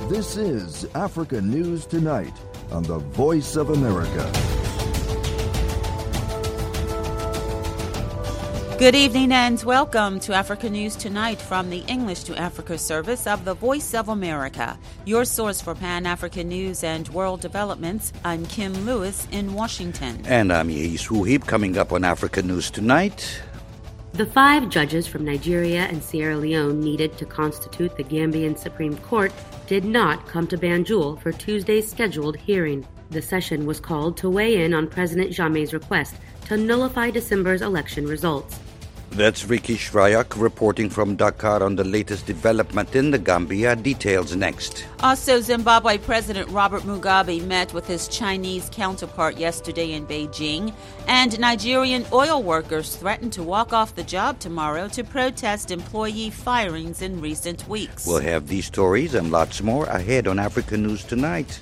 This is Africa News Tonight on the Voice of America. Good evening and welcome to Africa News Tonight from the English to Africa service of the Voice of America, your source for Pan-African news and world developments. I'm Kim Lewis in Washington. And I'm Yeis Wuhib. Coming up on Africa News Tonight. The 5 judges from Nigeria and Sierra Leone needed to constitute the Gambian Supreme Court did not come to Banjul for Tuesday's scheduled hearing. The session was called to weigh in on President Jammeh's request to nullify December's election results. That's Ricky Shryock reporting from Dakar on the latest development in the Gambia. Details next. Also, Zimbabwe President Robert Mugabe met with his Chinese counterpart yesterday in Beijing, and Nigerian oil workers threatened to walk off the job tomorrow to protest employee firings in recent weeks. We'll have these stories and lots more ahead on Africa News Tonight.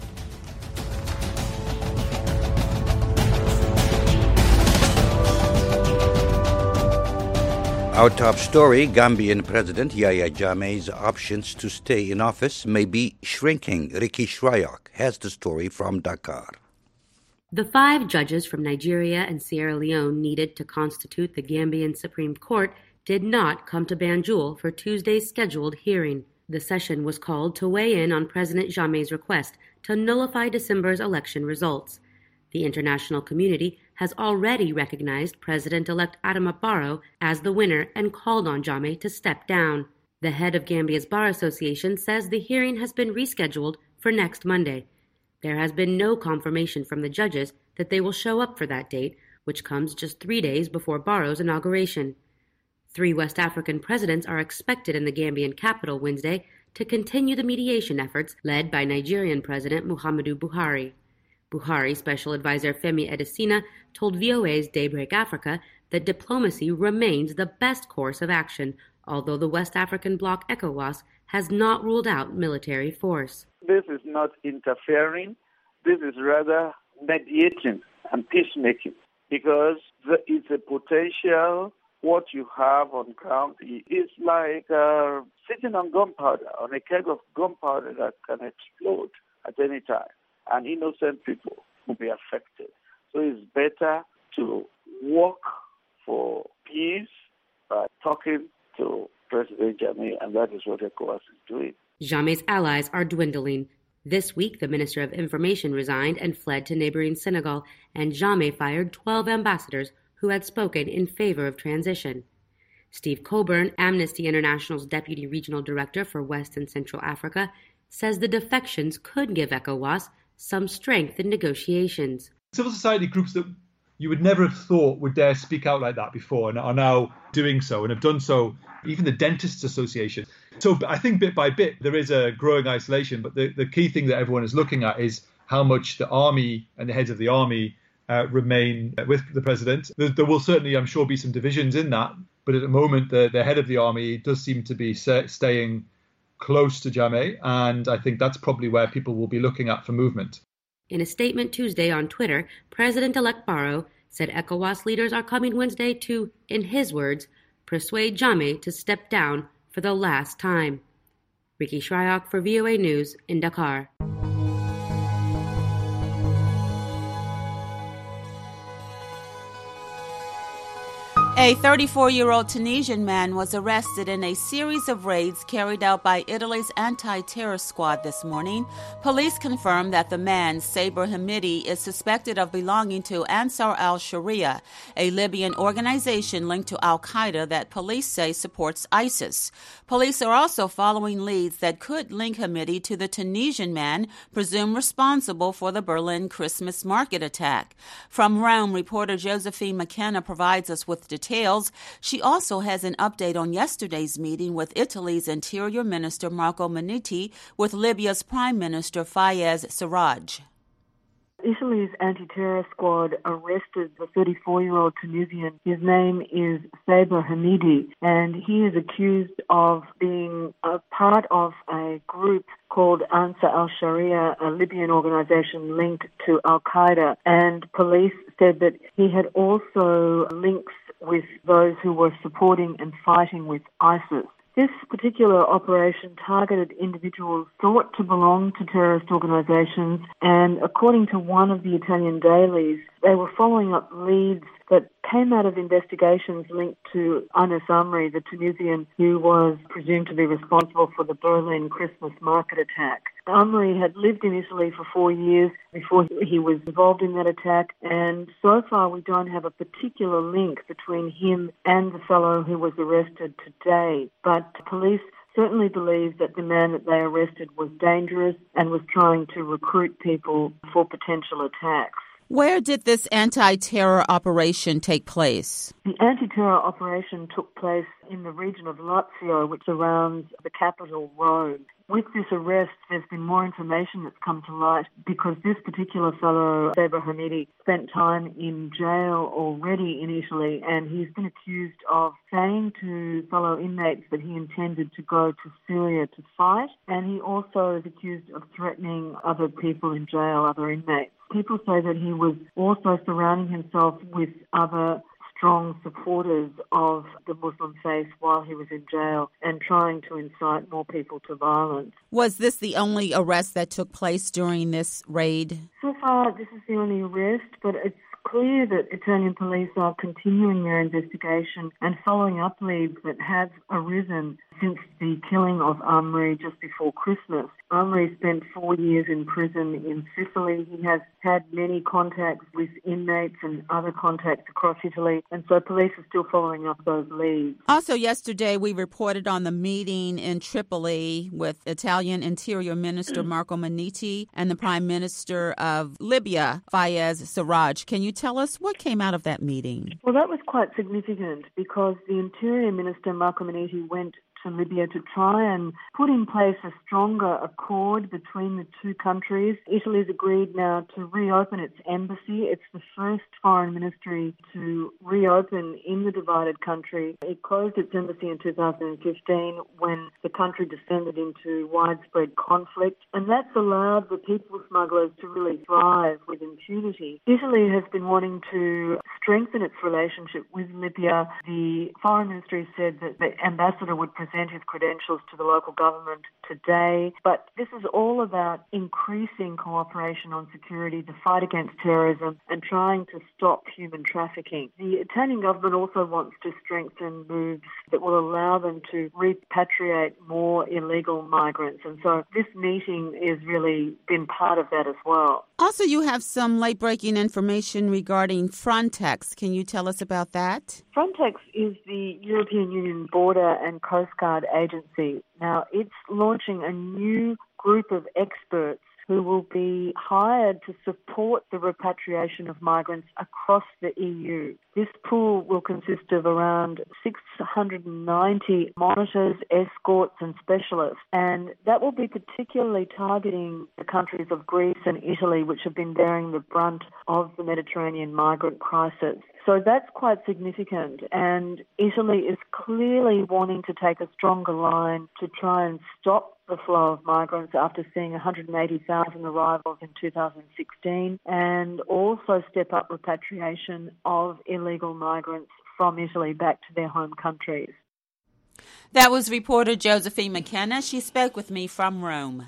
Our top story, Gambian President Yahya Jammeh's options to stay in office may be shrinking. Ricky Shryock has the story from Dakar. The 5 judges from Nigeria and Sierra Leone needed to constitute the Gambian Supreme Court did not come to Banjul for Tuesday's scheduled hearing. The session was called to weigh in on President Jammeh's request to nullify December's election results. The international community has already recognized President-elect Adama Barrow as the winner and called on Jammeh to step down. The head of Gambia's Bar Association says the hearing has been rescheduled for next Monday. There has been no confirmation from the judges that they will show up for that date, which comes just 3 days before Barrow's inauguration. 3 West African presidents are expected in the Gambian capital Wednesday to continue the mediation efforts led by Nigerian President Muhammadu Buhari. Buhari Special Advisor Femi Adesina told VOA's Daybreak Africa that diplomacy remains the best course of action, although the West African bloc ECOWAS has not ruled out military force. This is not interfering. This is rather mediating and peacemaking, because there is a potential. What you have on ground is like sitting on gunpowder, on a keg of gunpowder that can explode at any time, and innocent people will be affected. So it's better to work for peace by talking to President Jammeh, and that is what ECOWAS is doing. Jammeh's allies are dwindling. This week, the Minister of Information resigned and fled to neighboring Senegal, and Jammeh fired 12 ambassadors who had spoken in favor of transition. Steve Coburn, Amnesty International's Deputy Regional Director for West and Central Africa, says the defections could give ECOWAS some strength in negotiations. Civil society groups that you would never have thought would dare speak out like that before and are now doing so and have done so, even the Dentists Association. So I think bit by bit there is a growing isolation, but the key thing that everyone is looking at is how much the army and the heads of the army remain with the president. There will certainly, I'm sure, be some divisions in that, but at the moment the head of the army does seem to be staying close to Jammeh, and I think that's probably where people will be looking at for movement. In a statement Tuesday on Twitter, President-elect Barrow said ECOWAS leaders are coming Wednesday to, in his words, persuade Jammeh to step down for the last time. Ricky Shryock for VOA News in Dakar. A 34-year-old Tunisian man was arrested in a series of raids carried out by Italy's anti-terror squad this morning. Police confirmed that the man, Saber Hamidi, is suspected of belonging to Ansar al-Sharia, a Libyan organization linked to al-Qaeda that police say supports ISIS. Police are also following leads that could link Hamidi to the Tunisian man presumed responsible for the Berlin Christmas market attack. From Rome, reporter Josephine McKenna provides us with details. She also has an update on yesterday's meeting with Italy's Interior Minister Marco Minniti with Libya's Prime Minister Fayez Sarraj. Italy's anti-terror squad arrested the 34-year-old Tunisian. His name is Saber Hamidi, and he is accused of being a part of a group called Ansar al-Sharia, a Libyan organization linked to al-Qaeda. And police said that he had also links with those who were supporting and fighting with ISIS. This particular operation targeted individuals thought to belong to terrorist organisations, and according to one of the Italian dailies, they were following up leads that came out of investigations linked to Anis Amri, the Tunisian who was presumed to be responsible for the Berlin Christmas market attack. Amri had lived in Italy for 4 years before he was involved in that attack, and so far we don't have a particular link between him and the fellow who was arrested today. But police certainly believe that the man that they arrested was dangerous and was trying to recruit people for potential attacks. Where did this anti-terror operation take place? The anti-terror operation took place in the region of Lazio, which surrounds the capital, Rome. With this arrest, there's been more information that's come to light because this particular fellow, Saber Hamidi, spent time in jail already in Italy, and he's been accused of saying to fellow inmates that he intended to go to Syria to fight, and he also is accused of threatening other people in jail, other inmates. People say that he was also surrounding himself with other strong supporters of the Muslim faith while he was in jail and trying to incite more people to violence. Was this the only arrest that took place during this raid? So far, this is the only arrest, but it's clear that Italian police are continuing their investigation and following up leads that have arisen since the killing of Amri just before Christmas. Amri spent 4 years in prison in Sicily. He has had many contacts with inmates and other contacts across Italy, and so police are still following up those leads. Also yesterday, we reported on the meeting in Tripoli with Italian Interior Minister Marco Minniti and the Prime Minister of Libya, Fayez Sarraj. Can you tell us what came out of that meeting? Well, that was quite significant because the Interior Minister, Marco Minniti, went to Libya to try and put in place a stronger accord between the two countries. Italy's agreed now to reopen its embassy. It's the first foreign ministry to reopen in the divided country. It closed its embassy in 2015 when the country descended into widespread conflict, and that's allowed the people smugglers to really thrive with impunity. Italy has been wanting to strengthen its relationship with Libya. The foreign ministry said that the ambassador would present his credentials to the local government today. But this is all about increasing cooperation on security, the fight against terrorism, and trying to stop human trafficking. The Italian government also wants to strengthen moves that will allow them to repatriate more illegal migrants. And so this meeting has really been part of that as well. Also, you have some late-breaking information regarding Frontex. Can you tell us about that? Frontex is the European Union Border and Coast Guard Agency. Now, it's launching a new group of experts who will be hired to support the repatriation of migrants across the EU. This pool will consist of around 690 monitors, escorts and specialists, and that will be particularly targeting the countries of Greece and Italy, which have been bearing the brunt of the Mediterranean migrant crisis. So that's quite significant, and Italy is clearly wanting to take a stronger line to try and stop the flow of migrants after seeing 180,000 arrivals in 2016, and also step up repatriation of illegal migrants from Italy back to their home countries. That was reporter Josephine McKenna. She spoke with me from Rome.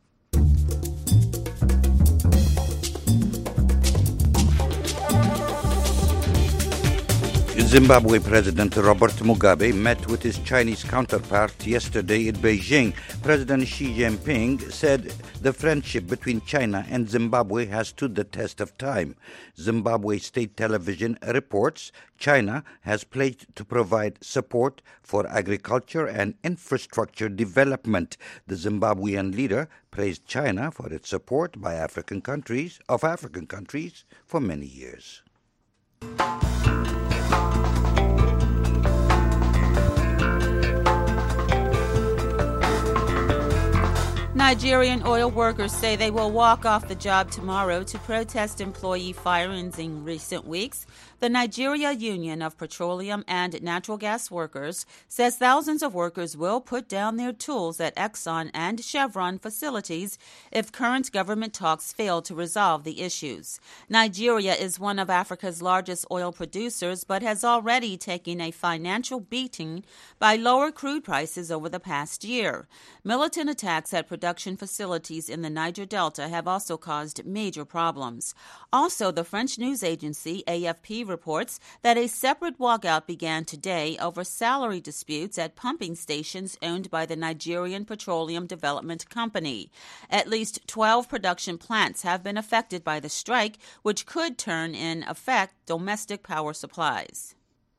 Zimbabwe President Robert Mugabe met with his Chinese counterpart yesterday in Beijing. President Xi Jinping said the friendship between China and Zimbabwe has stood the test of time. Zimbabwe state television reports China has pledged to provide support for agriculture and infrastructure development. The Zimbabwean leader praised China for its support by African countries for many years. Nigerian oil workers say they will walk off the job tomorrow to protest employee firings in recent weeks. The Nigeria Union of Petroleum and Natural Gas Workers says thousands of workers will put down their tools at Exxon and Chevron facilities if current government talks fail to resolve the issues. Nigeria is one of Africa's largest oil producers, but has already taken a financial beating by lower crude prices over the past year. Militant attacks at production facilities in the Niger Delta have also caused major problems. Also, the French news agency AFP reports that a separate walkout began today over salary disputes at pumping stations owned by the Nigerian Petroleum Development Company. At least 12 production plants have been affected by the strike, which could turn in effect domestic power supplies.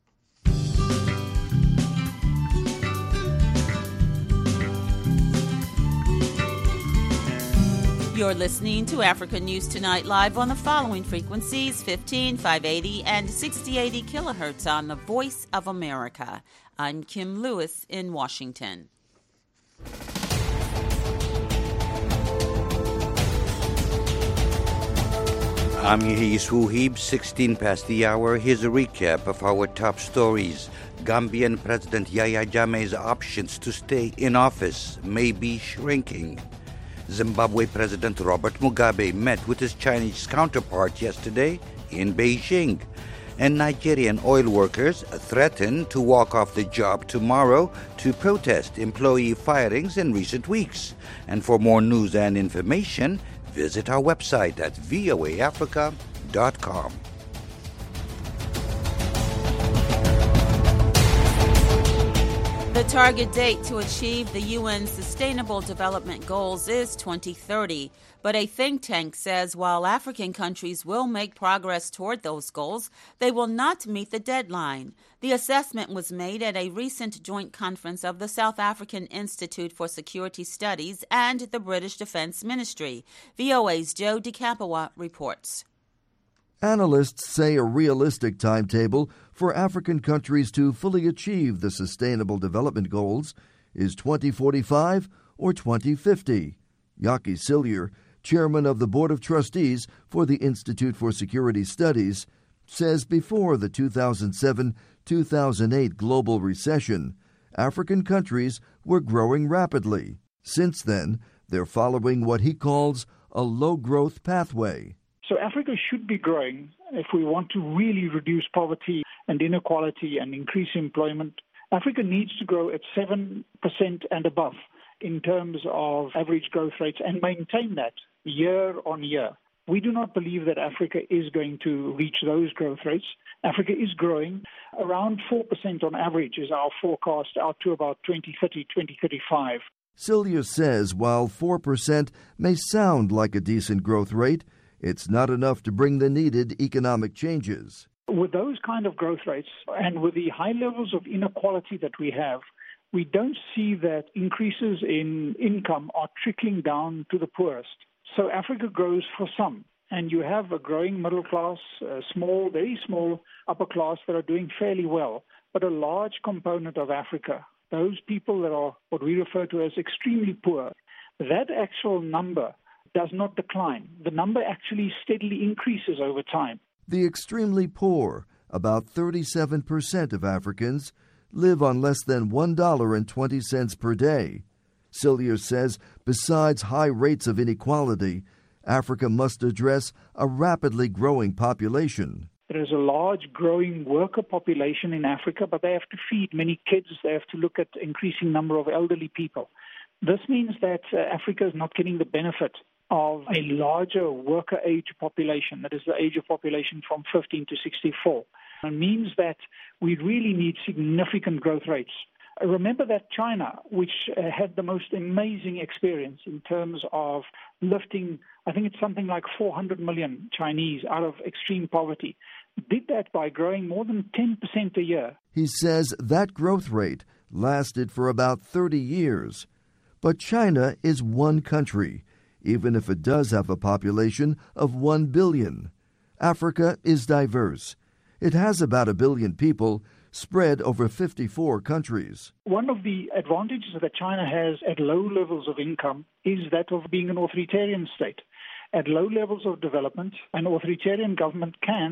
You're listening to Africa News Tonight live on the following frequencies: 15, 580, and 6080 kilohertz on the Voice of America. I'm Kim Lewis in Washington. I'm Yehis Wuhib, 16 past the hour. Here's a recap of our top stories. Gambian President Yahya Jammeh's options to stay in office may be shrinking. Zimbabwe President Robert Mugabe met with his Chinese counterpart yesterday in Beijing. And Nigerian oil workers threaten to walk off the job tomorrow to protest employee firings in recent weeks. And for more news and information, visit our website at voaafrica.com. The target date to achieve the UN's Sustainable Development Goals is 2030, but a think tank says while African countries will make progress toward those goals, they will not meet the deadline. The assessment was made at a recent joint conference of the South African Institute for Security Studies and the British Defense Ministry. VOA's Joe DeCapua reports. Analysts say a realistic timetable for African countries to fully achieve the Sustainable Development Goals is 2045 or 2050. Yaki Cillier, chairman of the Board of Trustees for the Institute for Security Studies, says before the 2007-2008 global recession, African countries were growing rapidly. Since then, they're following what he calls a low-growth pathway. So Africa should be growing if we want to really reduce poverty and inequality and increase employment. Africa needs to grow at 7% and above in terms of average growth rates and maintain that year on year. We do not believe that Africa is going to reach those growth rates. Africa is growing around 4% on average is our forecast out to about 2030, 2035. Cillier says while 4% may sound like a decent growth rate, it's not enough to bring the needed economic changes. With those kind of growth rates and with the high levels of inequality that we have, we don't see that increases in income are trickling down to the poorest. So Africa grows for some, and you have a growing middle class, small, very small upper class that are doing fairly well. But a large component of Africa, those people that are what we refer to as extremely poor, that actual number does not decline. The number actually steadily increases over time. The extremely poor, about 37% of Africans, live on less than $1.20 per day. Cillier says besides high rates of inequality, Africa must address a rapidly growing population. There is a large growing worker population in Africa, but they have to feed many kids. They have to look at increasing number of elderly people. This means that Africa is not getting the benefit of a larger worker age population, that is the age of population from 15 to 64. It means that we really need significant growth rates. Remember that China, which had the most amazing experience in terms of lifting, I think it's something like 400 million Chinese out of extreme poverty, did that by growing more than 10% a year. He says that growth rate lasted for about 30 years. But China is one country, even if it does have a population of 1 billion. Africa is diverse. It has about 1 billion people spread over 54 countries. One of the advantages that China has at low levels of income is that of being an authoritarian state. At low levels of development, an authoritarian government can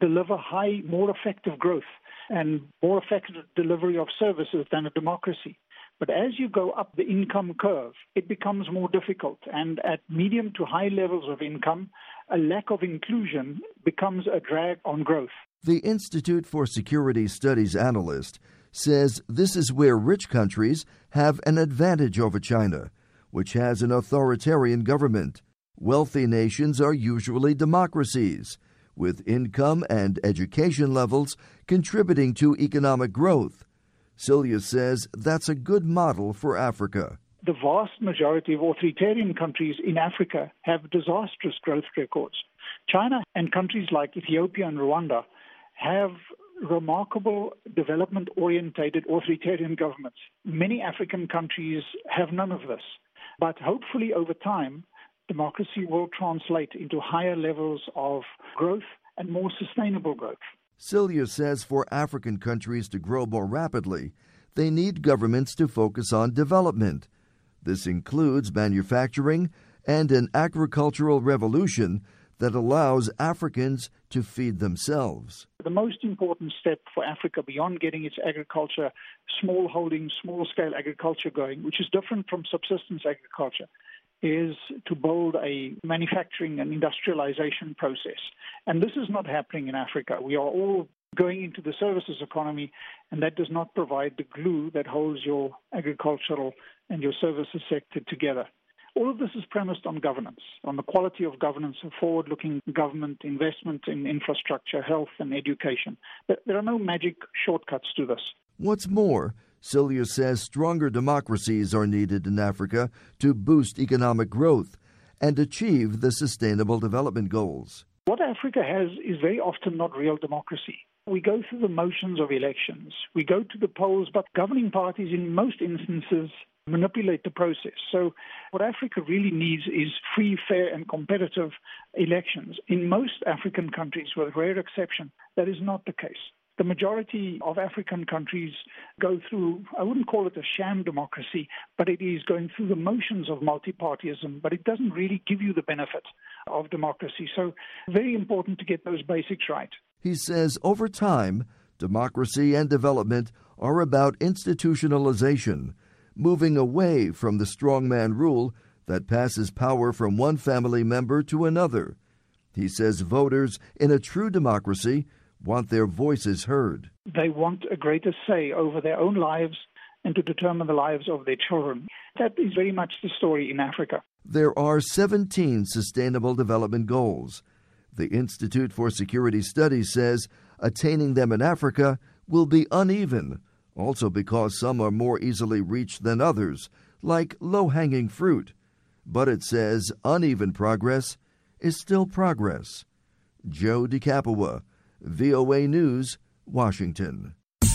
deliver high, more effective growth and more effective delivery of services than a democracy. But as you go up the income curve, it becomes more difficult. And at medium to high levels of income, a lack of inclusion becomes a drag on growth. The Institute for Security Studies analyst says this is where rich countries have an advantage over China, which has an authoritarian government. Wealthy nations are usually democracies, with income and education levels contributing to economic growth. Celia says that's a good model for Africa. The vast majority of authoritarian countries in Africa have disastrous growth records. China and countries like Ethiopia and Rwanda have remarkable development-orientated authoritarian governments. Many African countries have none of this. But hopefully over time, democracy will translate into higher levels of growth and more sustainable growth. Celia says for African countries to grow more rapidly, they need governments to focus on development. This includes manufacturing and an agricultural revolution that allows Africans to feed themselves. The most important step for Africa beyond getting its agriculture, small-holding, small-scale agriculture going, which is different from subsistence agriculture, is to build a manufacturing and industrialization process. And this is not happening in Africa. We are all going into the services economy, and that does not provide the glue that holds your agricultural and your services sector together. All of this is premised on governance, on the quality of governance, a forward-looking government, investment in infrastructure, health, and education. But there are no magic shortcuts to this. What's more, Celia says stronger democracies are needed in Africa to boost economic growth and achieve the Sustainable Development Goals. What Africa has is very often not real democracy. We go through the motions of elections. We go to the polls, but governing parties in most instances manipulate the process. So what Africa really needs is free, fair, and competitive elections. In most African countries, with rare exception, that is not the case. The majority of African countries go through, I wouldn't call it a sham democracy, but it is going through the motions of multipartyism, but it doesn't really give you the benefit of democracy. So very important to get those basics right. He says over time, democracy and development are about institutionalization, moving away from the strongman rule that passes power from one family member to another. He says voters in a true democracy want their voices heard. They want a greater say over their own lives and to determine the lives of their children. That is very much the story in Africa. There are 17 Sustainable Development Goals. The Institute for Security Studies says attaining them in Africa will be uneven, also because some are more easily reached than others, like low-hanging fruit. But it says uneven progress is still progress. Joe DeCapua, VOA News, Washington.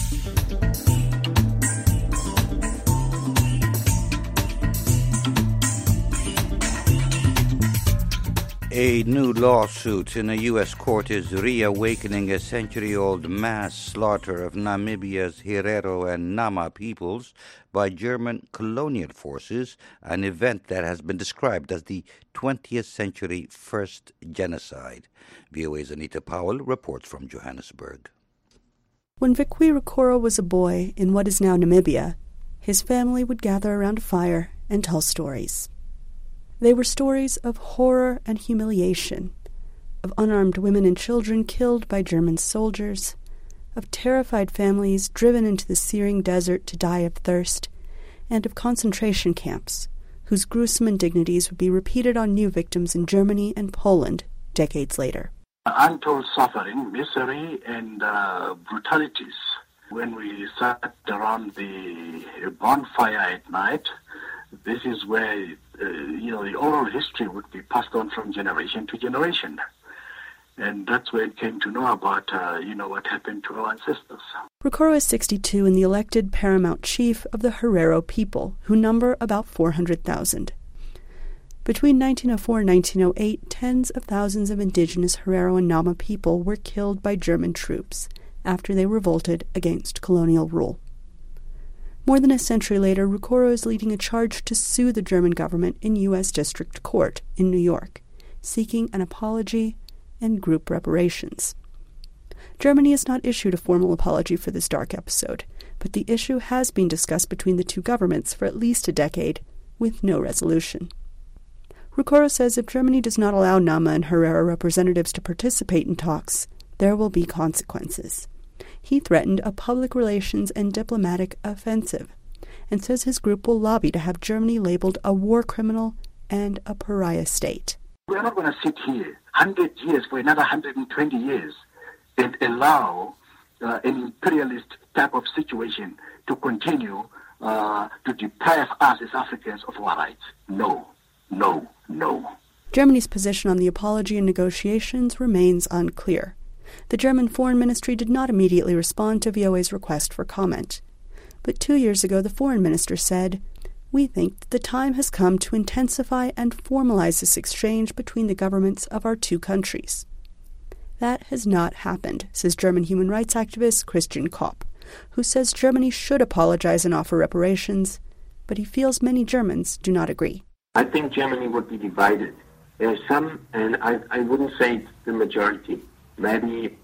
A new lawsuit in a U.S. court is reawakening a century-old mass slaughter of Namibia's Herero and Nama peoples by German colonial forces, an event that has been described as the 20th century first genocide. VOA's Anita Powell reports from Johannesburg. When Vikwi Rukoro was a boy in what is now Namibia, his family would gather around a fire and tell stories. They were stories of horror and humiliation, of unarmed women and children killed by German soldiers, of terrified families driven into the searing desert to die of thirst, and of concentration camps, whose gruesome indignities would be repeated on new victims in Germany and Poland decades later. Untold suffering, misery, and brutalities. When we sat around the bonfire at night, this is where the oral history would be passed on from generation to generation. And that's where it came to know about, what happened to our ancestors. Rukoro is 62 and the elected paramount chief of the Herero people, who number about 400,000. Between 1904 and 1908, tens of thousands of indigenous Herero and Nama people were killed by German troops after they revolted against colonial rule. More than a century later, Rukoro is leading a charge to sue the German government in U.S. District Court in New York, seeking an apology and group reparations. Germany has not issued a formal apology for this dark episode, but the issue has been discussed between the two governments for at least a decade, with no resolution. Rukoro says if Germany does not allow Nama and Herrera representatives to participate in talks, there will be consequences. He threatened a public relations and diplomatic offensive, and says his group will lobby to have Germany labeled a war criminal and a pariah state. We're not going to sit here 100 years for another 120 years and allow an imperialist type of situation to continue to deprive us as Africans of our rights. No, no, no. Germany's position on the apology and negotiations remains unclear. The German Foreign Ministry did not immediately respond to VOA's request for comment. But 2 years ago, the Foreign Minister said, "We think that the time has come to intensify and formalize this exchange between the governments of our two countries." That has not happened, says German human rights activist Christian Kopp, who says Germany should apologize and offer reparations, but he feels many Germans do not agree. I think Germany would be divided. There are some, and I wouldn't say it's the majority, maybe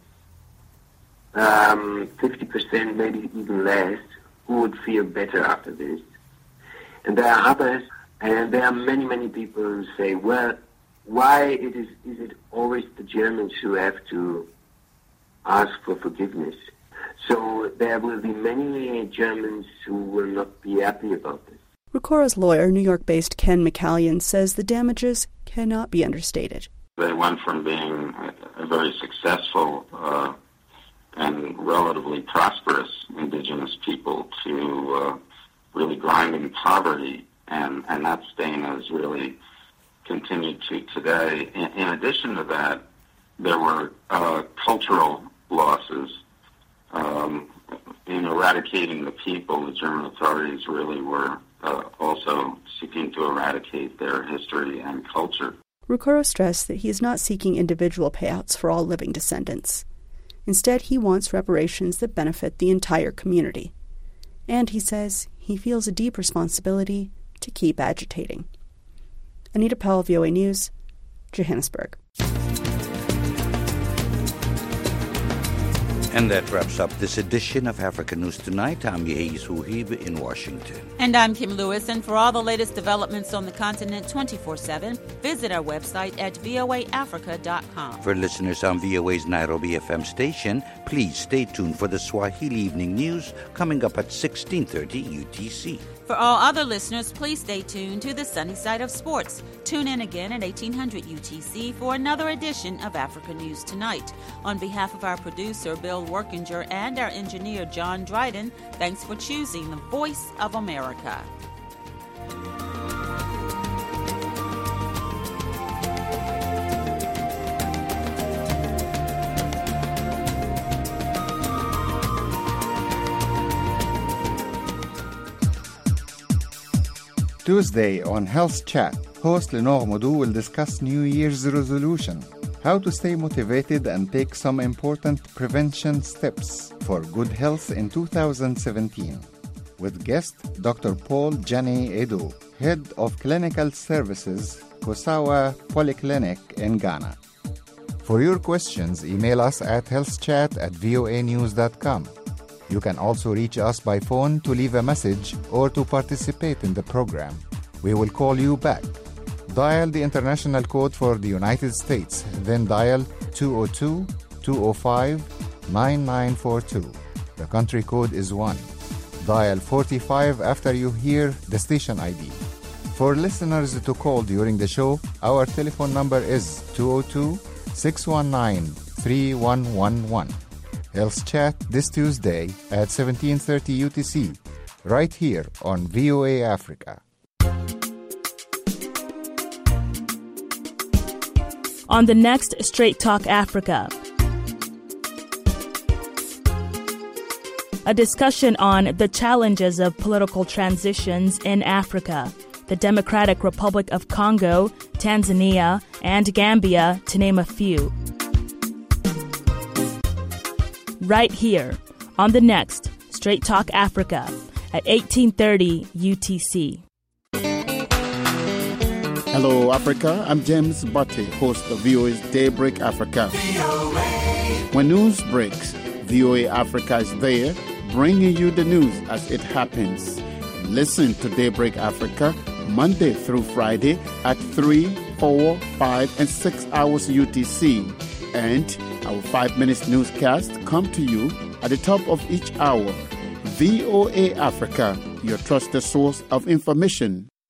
50%, maybe even less, who would feel better after this. And there are others, and there are many, many people who say, well, why is it always the Germans who have to ask for forgiveness? So there will be many Germans who will not be happy about this. Rukoro's lawyer, New York-based Ken McCallion, says the damages cannot be understated. They went from being a very successful and relatively prosperous indigenous people to really grinding poverty, and that stain has really continued to today. In addition to that, there were cultural losses. In eradicating the people, the German authorities really were also seeking to eradicate their history and culture. Rukoro stressed that he is not seeking individual payouts for all living descendants. Instead, he wants reparations that benefit the entire community. And he says he feels a deep responsibility to keep agitating. Anita Powell, VOA News, Johannesburg. And that wraps up this edition of Africa News Tonight. I'm Yehi Suhib in Washington. And I'm Kim Lewis. And for all the latest developments on the continent 24/7, visit our website at voaafrica.com. For listeners on VOA's Nairobi FM station, please stay tuned for the Swahili Evening News coming up at 16:30 UTC. For all other listeners, please stay tuned to the Sunny Side of Sports. Tune in again at 1800 UTC for another edition of Africa News Tonight. On behalf of our producer, Bill Workinger, and our engineer, John Dryden, thanks for choosing the Voice of America. Tuesday on Health Chat, host Lenore Modou will discuss New Year's resolution, how to stay motivated and take some important prevention steps for good health in 2017. With guest Dr. Paul Jani Edu, Head of Clinical Services, Kosawa Polyclinic in Ghana. For your questions, email us at healthchat@voanews.com. You can also reach us by phone to leave a message or to participate in the program. We will call you back. Dial the international code for the United States, then dial 202-205-9942. The country code is 1. Dial 45 after you hear the station ID. For listeners to call during the show, our telephone number is 202-619-3111. Health Chat this Tuesday at 17:30 UTC, right here on VOA Africa. On the next Straight Talk Africa, a discussion on the challenges of political transitions in Africa, the Democratic Republic of Congo, Tanzania, and Gambia, to name a few. Right here on the next Straight Talk Africa at 1830 UTC. Hello, Africa. I'm James Butte, host of VOA's Daybreak Africa. VOA. When news breaks, VOA Africa is there, bringing you the news as it happens. Listen to Daybreak Africa Monday through Friday at 3, 4, 5, and 6 hours UTC. And our 5 minutes newscast come to you at the top of each hour. VOA Africa, your trusted source of information.